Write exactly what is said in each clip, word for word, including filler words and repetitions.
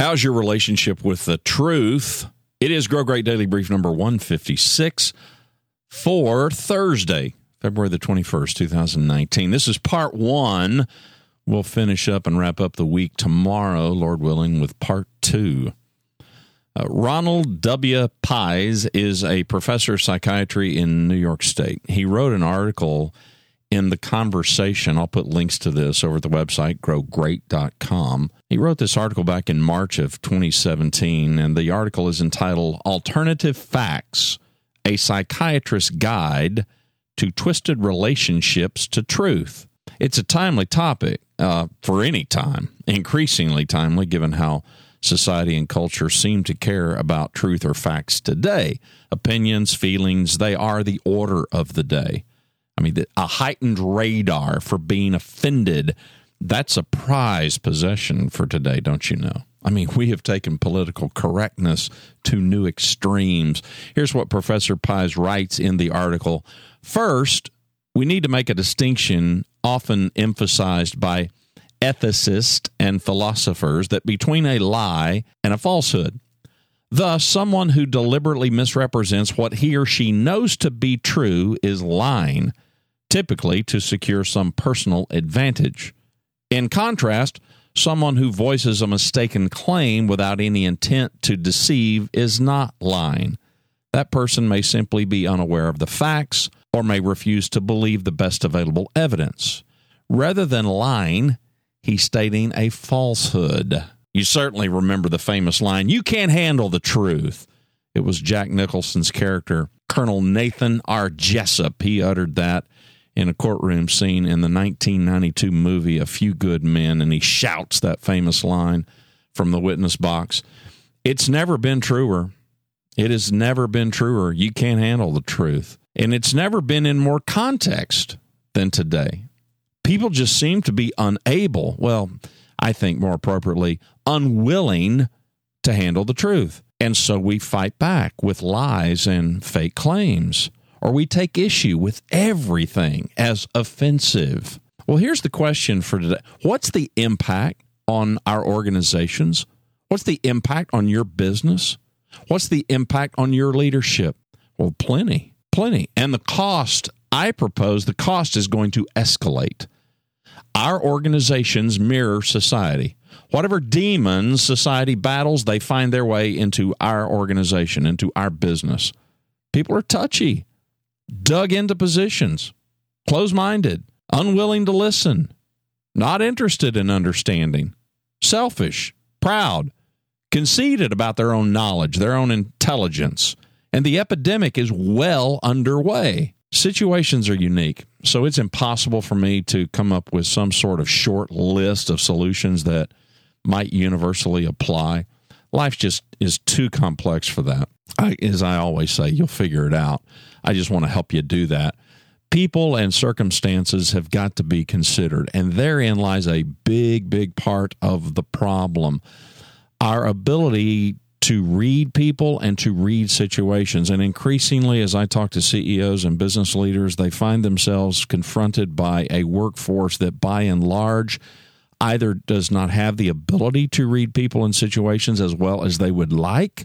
How's your relationship with the truth? It is Grow Great Daily Brief number one fifty-six for Thursday, February the twenty-first, two thousand nineteen. This is part one. We'll finish up and wrap up the week tomorrow, Lord willing, with part two. Uh, Ronald W. Pies is a professor of psychiatry in New York State. He wrote an article in The Conversation. I'll put links to this over at the website, grow great dot com. He wrote this article back in March of twenty seventeen, and the article is entitled Alternative Facts, A Psychiatrist's Guide to Twisted Relationships to Truth. It's a timely topic uh, for any time, increasingly timely given how society and culture seem to care about truth or facts today. Opinions, feelings, they are the order of the day. I mean, a heightened radar for being offended, that's a prized possession for today, don't you know? I mean, we have taken political correctness to new extremes. Here's what Professor Pies writes in the article. First, we need to make a distinction often emphasized by ethicists and philosophers that between a lie and a falsehood. Thus, someone who deliberately misrepresents what he or she knows to be true is lying, typically to secure some personal advantage. In contrast, someone who voices a mistaken claim without any intent to deceive is not lying. That person may simply be unaware of the facts or may refuse to believe the best available evidence. Rather than lying, he's stating a falsehood. You certainly remember the famous line, "You can't handle the truth." It was Jack Nicholson's character, Colonel Nathan R. Jessup. He uttered that in a courtroom scene in the nineteen ninety-two movie A Few Good Men, and he shouts that famous line from the witness box. It's never been truer. It has never been truer. You can't handle the truth. And it's never been in more context than today. People just seem to be unable, well, I think more appropriately, unwilling to handle the truth. And so we fight back with lies and fake claims, or we take issue with everything as offensive. Well, here's the question for today. What's the impact on our organizations? What's the impact on your business? What's the impact on your leadership? Well, plenty, plenty. And the cost, I propose, the cost is going to escalate. Our organizations mirror society. Whatever demons society battles, they find their way into our organization, into our business. People are touchy, dug into positions, close-minded, unwilling to listen, not interested in understanding, selfish, proud, conceited about their own knowledge, their own intelligence. And the epidemic is well underway. Situations are unique, so it's impossible for me to come up with some sort of short list of solutions that might universally apply. Life just is too complex for that. I, as I always say, you'll figure it out. I just want to help you do that. People and circumstances have got to be considered, and therein lies a big, big part of the problem. Our ability to read people and to read situations. And increasingly, as I talk to C E Os and business leaders, they find themselves confronted by a workforce that by and large either does not have the ability to read people and situations as well as they would like,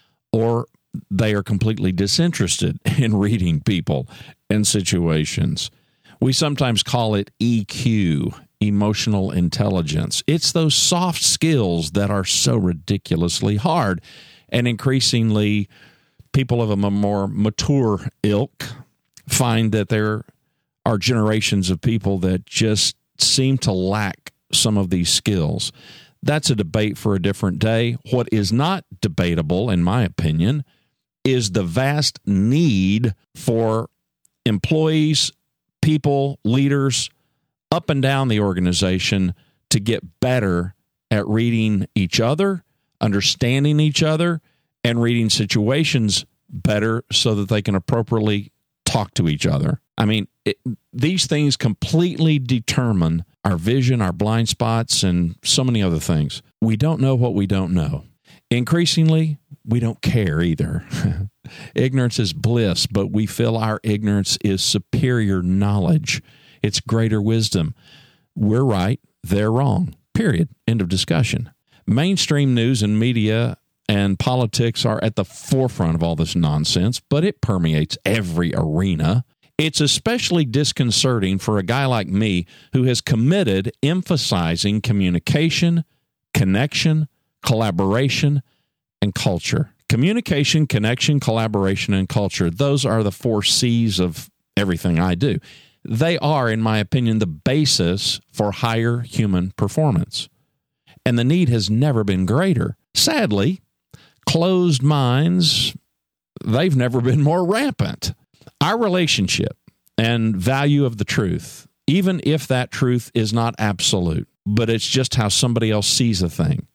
or they are completely disinterested in reading people and situations. We sometimes call it E Q, emotional intelligence. It's those soft skills that are so ridiculously hard. And increasingly, people of a more mature ilk find that there are generations of people that just seem to lack some of these skills. That's a debate for a different day. What is not debatable, in my opinion, is the vast need for employees, people, leaders, up and down the organization to get better at reading each other, understanding each other, and reading situations better so that they can appropriately talk to each other. I mean, it, these things completely determine our vision, our blind spots, and so many other things. We don't know what we don't know. Increasingly, we don't care either. Ignorance is bliss, but we feel our ignorance is superior knowledge. It's greater wisdom. We're right, they're wrong. Period. End of discussion. Mainstream news and media and politics are at the forefront of all this nonsense, but it permeates every arena. It's especially disconcerting for a guy like me who has committed emphasizing communication, connection, collaboration, and culture. Communication, connection, collaboration, and culture. Those are the four C's of everything I do. They are, in my opinion, the basis for higher human performance. And the need has never been greater. Sadly, closed minds, they've never been more rampant. Our relationship and value of the truth, even if that truth is not absolute, but it's just how somebody else sees a thing,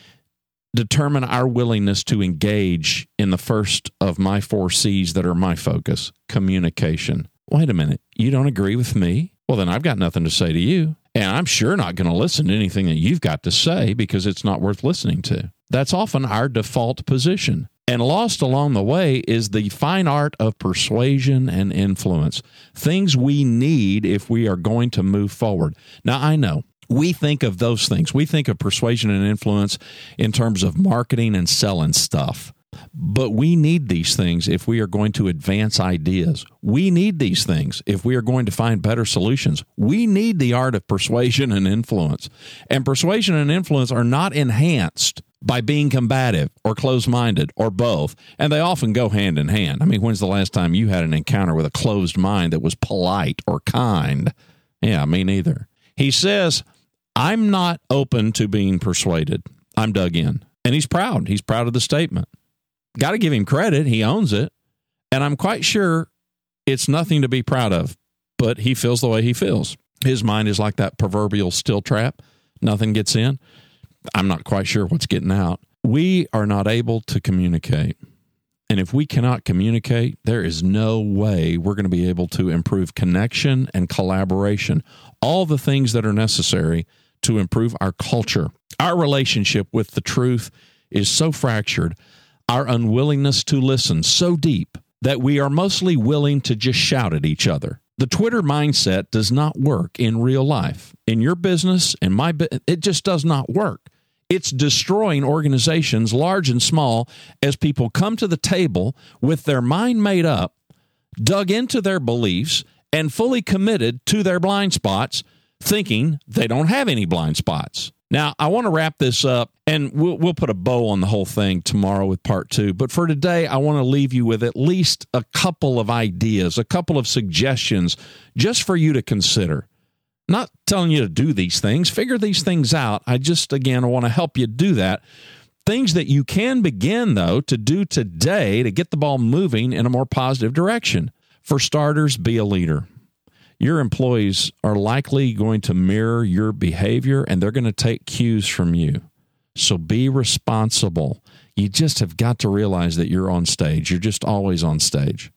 determine our willingness to engage in the first of my four C's that are my focus, communication. Wait a minute, you don't agree with me? Well, then I've got nothing to say to you. And I'm sure not going to listen to anything that you've got to say because it's not worth listening to. That's often our default position. And lost along the way is the fine art of persuasion and influence, things we need if we are going to move forward. Now, I know we think of those things. We think of persuasion and influence in terms of marketing and selling stuff. But we need these things if we are going to advance ideas. We need these things if we are going to find better solutions. We need the art of persuasion and influence. And persuasion and influence are not enhanced by being combative or closed-minded or both. And they often go hand in hand. I mean, when's the last time you had an encounter with a closed mind that was polite or kind? Yeah, me neither. He says, I'm not open to being persuaded. I'm dug in. And he's proud. He's proud of the statement. Got to give him credit. He owns it. And I'm quite sure it's nothing to be proud of, but he feels the way he feels. His mind is like that proverbial steel trap. Nothing gets in. I'm not quite sure what's getting out. We are not able to communicate. And if we cannot communicate, there is no way we're going to be able to improve connection and collaboration, all the things that are necessary to improve our culture. Our relationship with the truth is so fractured, our unwillingness to listen so deep, that we are mostly willing to just shout at each other. The Twitter mindset does not work in real life. In your business, in my business, it just does not work. It's destroying organizations, large and small, as people come to the table with their mind made up, dug into their beliefs, and fully committed to their blind spots, thinking they don't have any blind spots. Now, I want to wrap this up, and we'll, we'll put a bow on the whole thing tomorrow with part two. But for today, I want to leave you with at least a couple of ideas, a couple of suggestions, just for you to consider. Not telling you to do these things. Figure these things out. I just, again, I want to help you do that. Things that you can begin, though, to do today to get the ball moving in a more positive direction. For starters, be a leader. Your employees are likely going to mirror your behavior, and they're going to take cues from you. So be responsible. You just have got to realize that you're on stage. You're just always on stage.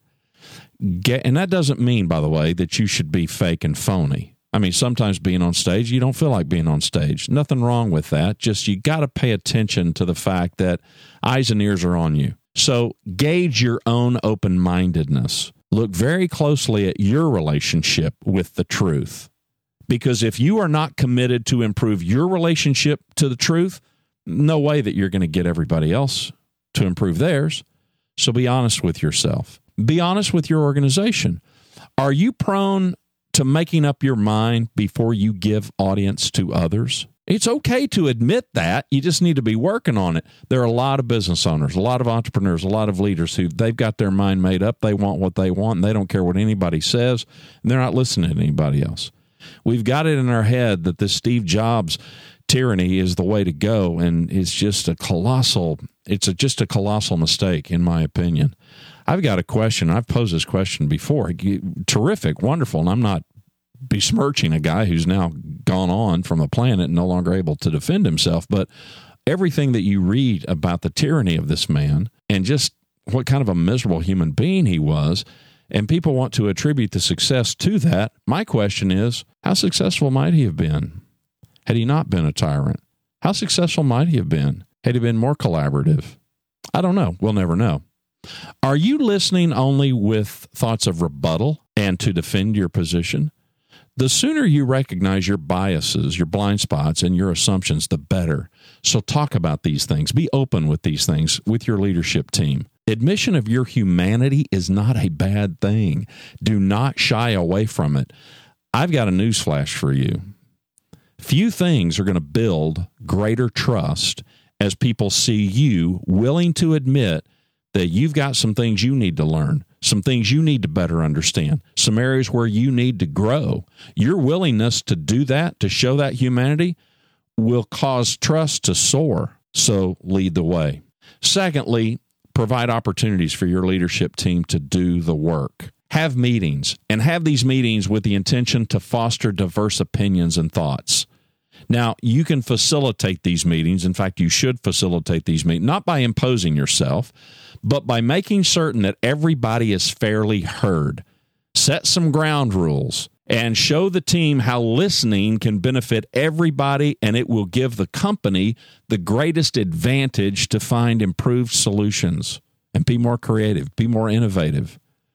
Get, and that doesn't mean, by the way, that you should be fake and phony. I mean, sometimes being on stage, you don't feel like being on stage. Nothing wrong with that. Just you got to pay attention to the fact that eyes and ears are on you. So gauge your own open-mindedness. Look very closely at your relationship with the truth. Because if you are not committed to improve your relationship to the truth, no way that you're going to get everybody else to improve theirs. So be honest with yourself. Be honest with your organization. Are you prone to making up your mind before you give audience to others? It's okay to admit that. You just need to be working on it. There are a lot of business owners, a lot of entrepreneurs, a lot of leaders who they've got their mind made up. They want what they want, and they don't care what anybody says, and they're not listening to anybody else. We've got it in our head that this Steve Jobs tyranny is the way to go, and it's just a colossal, it's a, just a colossal mistake, in my opinion. I've got a question. I've posed this question before. Terrific, wonderful, and I'm not besmirching a guy who's now gone on from the planet and no longer able to defend himself, but everything that you read about the tyranny of this man and just what kind of a miserable human being he was, and people want to attribute the success to that, my question is, how successful might he have been had he not been a tyrant? How successful might he have been had he been more collaborative? I don't know. We'll never know. Are you listening only with thoughts of rebuttal and to defend your position? The sooner you recognize your biases, your blind spots, and your assumptions, the better. So talk about these things. Be open with these things with your leadership team. Admission of your humanity is not a bad thing. Do not shy away from it. I've got a newsflash for you. Few things are going to build greater trust as people see you willing to admit that you've got some things you need to learn, some things you need to better understand, some areas where you need to grow. Your willingness to do that, to show that humanity, will cause trust to soar. So lead the way. Secondly, provide opportunities for your leadership team to do the work. Have meetings, and have these meetings with the intention to foster diverse opinions and thoughts. Now, you can facilitate these meetings. In fact, you should facilitate these meetings, not by imposing yourself, but by making certain that everybody is fairly heard. Set some ground rules and show the team how listening can benefit everybody, and it will give the company the greatest advantage to find improved solutions and be more creative, be more innovative.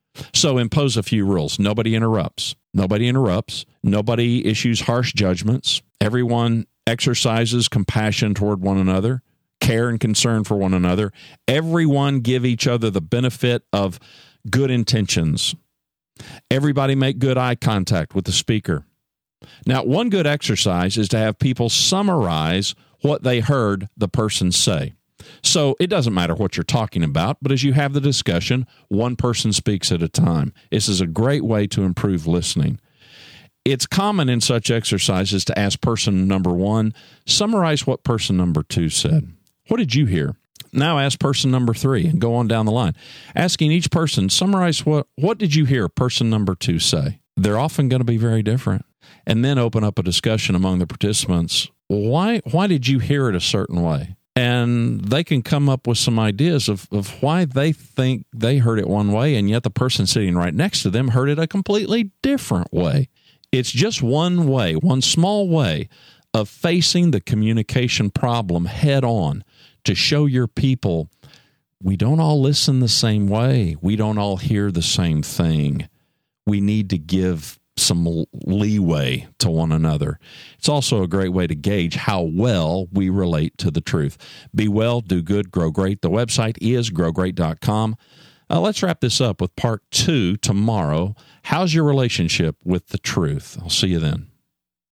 So impose a few rules. Nobody interrupts. Nobody interrupts. Nobody issues harsh judgments. Everyone exercises compassion toward one another, care and concern for one another. Everyone give each other the benefit of good intentions. Everybody make good eye contact with the speaker. Now, one good exercise is to have people summarize what they heard the person say. So it doesn't matter what you're talking about, but as you have the discussion, one person speaks at a time. This is a great way to improve listening. It's common in such exercises to ask person number one, summarize what person number two said. What did you hear? Now ask person number three and go on down the line. Asking each person, summarize what, what did you hear person number two say? They're often going to be very different. And then open up a discussion among the participants. Why, why did you hear it a certain way? And they can come up with some ideas of, of why they think they heard it one way, and yet the person sitting right next to them heard it a completely different way. It's just one way, one small way of facing the communication problem head on to show your people we don't all listen the same way. We don't all hear the same thing. We need to give some leeway to one another. It's also a great way to gauge how well we relate to the truth. Be well, do good, grow great. The website is grow great dot com. Uh, let's wrap this up with part two tomorrow. How's your relationship with the truth? I'll see you then.